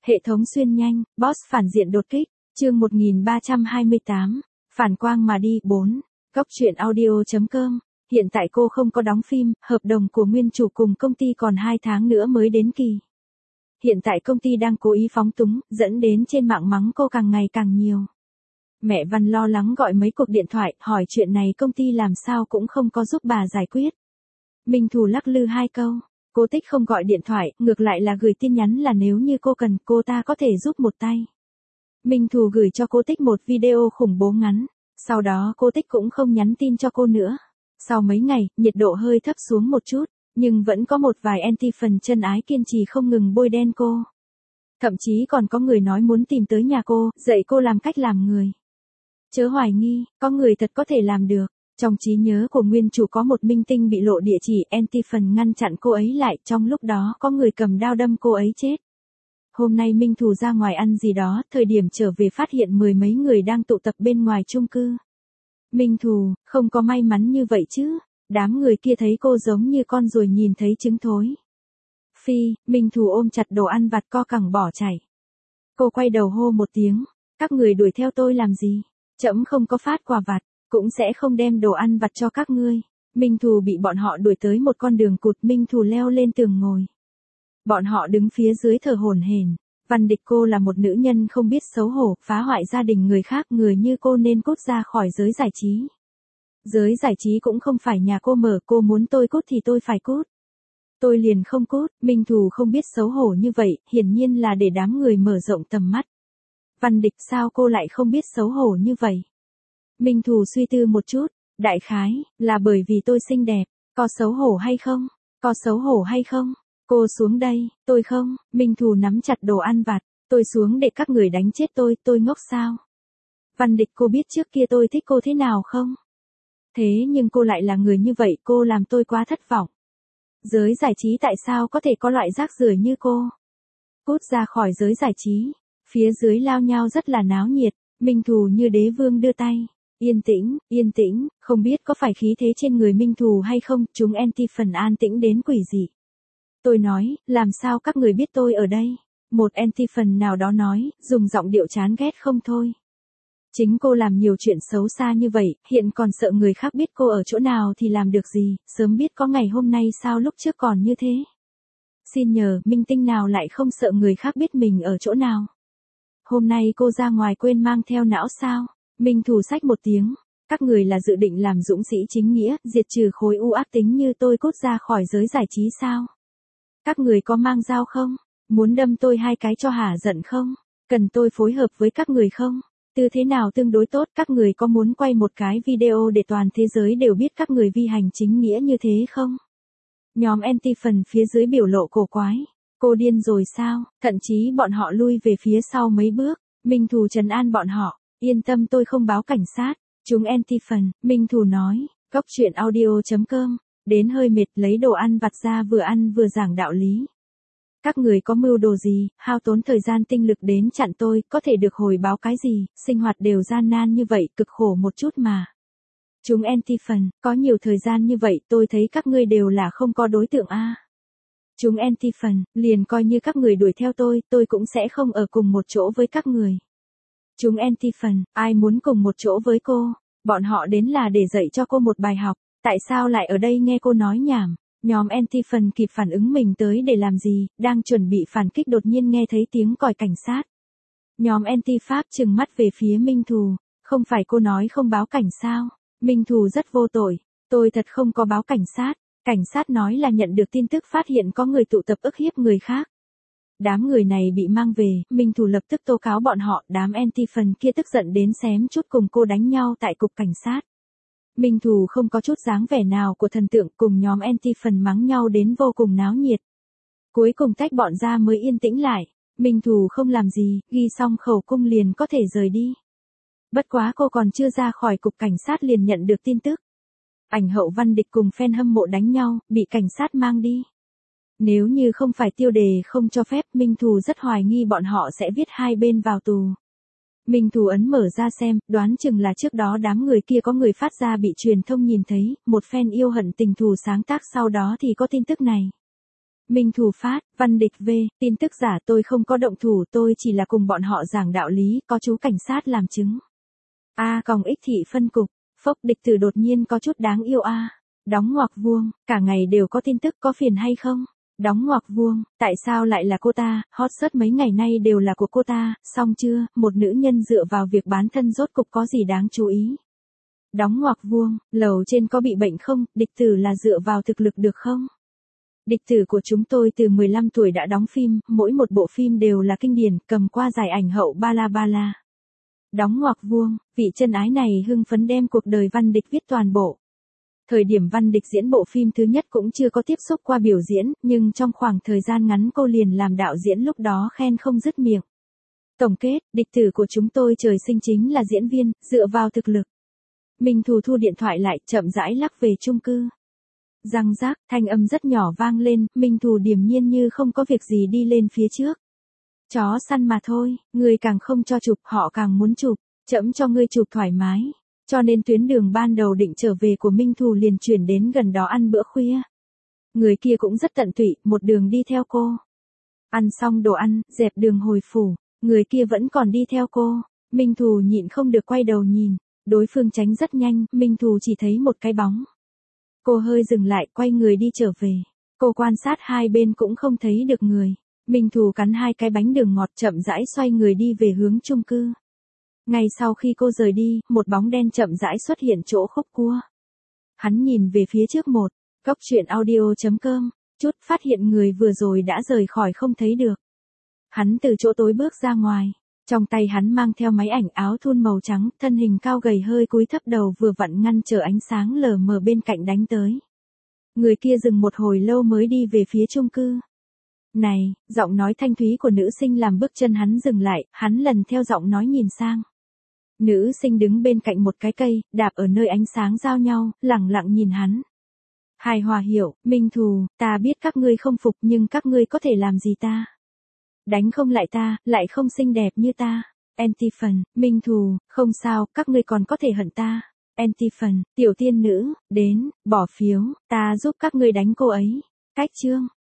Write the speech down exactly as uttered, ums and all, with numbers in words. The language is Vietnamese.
Hệ thống xuyên nhanh, boss phản diện đột kích, chương một nghìn ba trăm hai mươi tám, phản quang mà đi, bốn, góc truyện audio.com, hiện tại cô không có đóng phim, hợp đồng của nguyên chủ cùng công ty còn hai tháng nữa mới đến kỳ. Hiện tại công ty đang cố ý phóng túng, dẫn đến trên mạng mắng cô càng ngày càng nhiều. Mẹ Văn lo lắng gọi mấy cuộc điện thoại, hỏi chuyện này công ty làm sao cũng không có giúp bà giải quyết. Minh Thù lắc lư hai câu, cô Tích không gọi điện thoại, ngược lại là gửi tin nhắn là nếu như cô cần, cô ta có thể giúp một tay. Minh Thù gửi cho cô Tích một video khủng bố ngắn, sau đó cô Tích cũng không nhắn tin cho cô nữa. Sau mấy ngày, nhiệt độ hơi thấp xuống một chút, nhưng vẫn có một vài anti phần chân ái kiên trì không ngừng bôi đen cô. Thậm chí còn có người nói muốn tìm tới nhà cô, dạy cô làm cách làm người. Chớ hoài nghi, có người thật có thể làm được. Trong trí nhớ của nguyên chủ có một minh tinh bị lộ địa chỉ, anti phần ngăn chặn cô ấy lại, trong lúc đó có người cầm dao đâm cô ấy chết. Hôm nay Minh Thù ra ngoài ăn gì đó, thời điểm trở về phát hiện mười mấy người đang tụ tập bên ngoài chung cư. Minh Thù, không có may mắn như vậy chứ, đám người kia thấy cô giống như con ruồi nhìn thấy trứng thối. Phi, Minh Thù ôm chặt đồ ăn vặt co cẳng bỏ chạy. Cô quay đầu hô một tiếng, các người đuổi theo tôi làm gì, trẫm không có phát quà vặt, cũng sẽ không đem đồ ăn vặt cho các ngươi. Minh Thù bị bọn họ đuổi tới một con đường cụt, Minh Thù leo lên tường ngồi. Bọn họ đứng phía dưới thở hổn hển. Văn Địch, cô là một nữ nhân không biết xấu hổ, phá hoại gia đình người khác, người như cô nên cút ra khỏi giới giải trí. Giới giải trí cũng không phải nhà cô mở, cô muốn tôi cút thì tôi phải cút. Tôi liền không cút. Minh Thù không biết xấu hổ như vậy, hiển nhiên là để đám người mở rộng tầm mắt. Văn Địch, sao cô lại không biết xấu hổ như vậy? Minh Thù suy tư một chút, đại khái, là bởi vì tôi xinh đẹp, có xấu hổ hay không? Có xấu hổ hay không? Cô xuống đây, tôi không. Minh Thù nắm chặt đồ ăn vặt, tôi xuống để các người đánh chết tôi, tôi ngốc sao? Văn Địch, cô biết trước kia tôi thích cô thế nào không? Thế nhưng cô lại là người như vậy, cô làm tôi quá thất vọng. Giới giải trí tại sao có thể có loại rác rưởi như cô? Cút ra khỏi giới giải trí. Phía dưới lao nhau rất là náo nhiệt, Minh Thù như đế vương đưa tay. Yên tĩnh, yên tĩnh, không biết có phải khí thế trên người Minh Thù hay không, chúng anti phần an tĩnh đến quỷ dị. Tôi nói, làm sao các người biết tôi ở đây? Một anti phần nào đó nói, dùng giọng điệu chán ghét không thôi. Chính cô làm nhiều chuyện xấu xa như vậy, hiện còn sợ người khác biết cô ở chỗ nào thì làm được gì, sớm biết có ngày hôm nay sao lúc trước còn như thế. Xin nhờ, minh tinh nào lại không sợ người khác biết mình ở chỗ nào? Hôm nay cô ra ngoài quên mang theo não sao? Minh Thù xách một tiếng, các người là dự định làm dũng sĩ chính nghĩa, diệt trừ khối u ác tính như tôi, cút ra khỏi giới giải trí sao? Các người có mang dao không? Muốn đâm tôi hai cái cho hả giận không? Cần tôi phối hợp với các người không? Tư thế nào tương đối tốt, các người có muốn quay một cái video để toàn thế giới đều biết các người vi hành chính nghĩa như thế không? Nhóm anti phần phía dưới biểu lộ cổ quái. Cô điên rồi sao? Thậm chí bọn họ lui về phía sau mấy bước. Minh Thù trấn an bọn họ. Yên tâm, tôi không báo cảnh sát. Chúng anti phần. Minh Thù nói. Góc truyện audio.com. Đến hơi mệt, lấy đồ ăn vặt ra vừa ăn vừa giảng đạo lý. Các người có mưu đồ gì, hao tốn thời gian tinh lực đến chặn tôi, có thể được hồi báo cái gì, sinh hoạt đều gian nan như vậy, cực khổ một chút mà. Chúng anti phần, có nhiều thời gian như vậy, tôi thấy các ngươi đều là không có đối tượng a. Chúng anti phần, liền coi như các người đuổi theo tôi, tôi cũng sẽ không ở cùng một chỗ với các người. Chúng anti phần, ai muốn cùng một chỗ với cô, bọn họ đến là để dạy cho cô một bài học, tại sao lại ở đây nghe cô nói nhảm. Nhóm anti phần kịp phản ứng mình tới để làm gì, đang chuẩn bị phản kích đột nhiên nghe thấy tiếng còi cảnh sát. Nhóm anti pháp trừng mắt về phía Minh Thù, không phải cô nói không báo cảnh sao? Minh Thù rất vô tội, tôi thật không có báo cảnh sát, cảnh sát nói là nhận được tin tức phát hiện có người tụ tập ức hiếp người khác. Đám người này bị mang về, Minh Thù lập tức tố cáo bọn họ, đám anti phần kia tức giận đến xém chút cùng cô đánh nhau tại cục cảnh sát. Minh Thù không có chút dáng vẻ nào của thần tượng, cùng nhóm anti phần mắng nhau đến vô cùng náo nhiệt. Cuối cùng tách bọn ra mới yên tĩnh lại, Minh Thù không làm gì, ghi xong khẩu cung liền có thể rời đi. Bất quá cô còn chưa ra khỏi cục cảnh sát liền nhận được tin tức. Ảnh hậu Văn Địch cùng fan hâm mộ đánh nhau, bị cảnh sát mang đi. Nếu như không phải tiêu đề không cho phép, Minh Thù rất hoài nghi bọn họ sẽ viết hai bên vào tù. Minh Thù ấn mở ra xem, đoán chừng là trước đó đám người kia có người phát ra bị truyền thông nhìn thấy, một fan yêu hận tình thù sáng tác sau đó thì có tin tức này. Minh Thù phát, Văn Địch V, tin tức giả tôi không có động thủ tôi chỉ là cùng bọn họ giảng đạo lý, có chú cảnh sát làm chứng. A còng ích thị phân cục, phốc địch tử đột nhiên có chút đáng yêu a. À. Đóng ngoặc vuông, cả ngày đều có tin tức có phiền hay không? Đóng ngoặc vuông, tại sao lại là cô ta, hot search mấy ngày nay đều là của cô ta, xong chưa, một nữ nhân dựa vào việc bán thân rốt cục có gì đáng chú ý. Đóng ngoặc vuông, lầu trên có bị bệnh không, địch tử là dựa vào thực lực được không? Địch tử của chúng tôi từ mười lăm tuổi đã đóng phim, mỗi một bộ phim đều là kinh điển, cầm qua giải ảnh hậu ba la ba la. Đóng ngoặc vuông, vị chân ái này hưng phấn đem cuộc đời Văn Địch viết toàn bộ. Thời điểm Văn Địch diễn bộ phim thứ nhất cũng chưa có tiếp xúc qua biểu diễn, nhưng trong khoảng thời gian ngắn cô liền làm đạo diễn lúc đó khen không dứt miệng. Tổng kết, địch tử của chúng tôi trời sinh chính là diễn viên, dựa vào thực lực. Minh Thù thu điện thoại lại, chậm rãi lắc về chung cư. Răng rác, thanh âm rất nhỏ vang lên, Minh Thù điềm nhiên như không có việc gì đi lên phía trước. Chó săn mà thôi, người càng không cho chụp, họ càng muốn chụp, chậm cho ngươi chụp thoải mái. Cho nên tuyến đường ban đầu định trở về của Minh Thù liền chuyển đến gần đó ăn bữa khuya. Người kia cũng rất tận tụy, một đường đi theo cô. Ăn xong đồ ăn, dẹp đường hồi phủ, người kia vẫn còn đi theo cô. Minh Thù nhịn không được quay đầu nhìn, đối phương tránh rất nhanh, Minh Thù chỉ thấy một cái bóng. Cô hơi dừng lại, quay người đi trở về. Cô quan sát hai bên cũng không thấy được người. Minh Thù cắn hai cái bánh đường ngọt chậm rãi xoay người đi về hướng chung cư. Ngay sau khi cô rời đi, một bóng đen chậm rãi xuất hiện chỗ khúc cua. Hắn nhìn về phía trước một, góc truyện audio chấm com, chút phát hiện người vừa rồi đã rời khỏi không thấy được. Hắn từ chỗ tối bước ra ngoài, trong tay hắn mang theo máy ảnh áo thun màu trắng, thân hình cao gầy hơi cúi thấp đầu vừa vặn ngăn trở ánh sáng lờ mờ bên cạnh đánh tới. Người kia dừng một hồi lâu mới đi về phía chung cư. Này, giọng nói thanh thúy của nữ sinh làm bước chân hắn dừng lại, hắn lần theo giọng nói nhìn sang. Nữ sinh đứng bên cạnh một cái cây, đạp ở nơi ánh sáng giao nhau, lẳng lặng nhìn hắn. Hài hòa hiểu, Minh Thù, ta biết các ngươi không phục nhưng các ngươi có thể làm gì ta? Đánh không lại ta, lại không xinh đẹp như ta. Antiphon, Minh Thù, không sao, các ngươi còn có thể hận ta. Antiphon, tiểu tiên nữ, đến, bỏ phiếu, ta giúp các ngươi đánh cô ấy. Cách chương.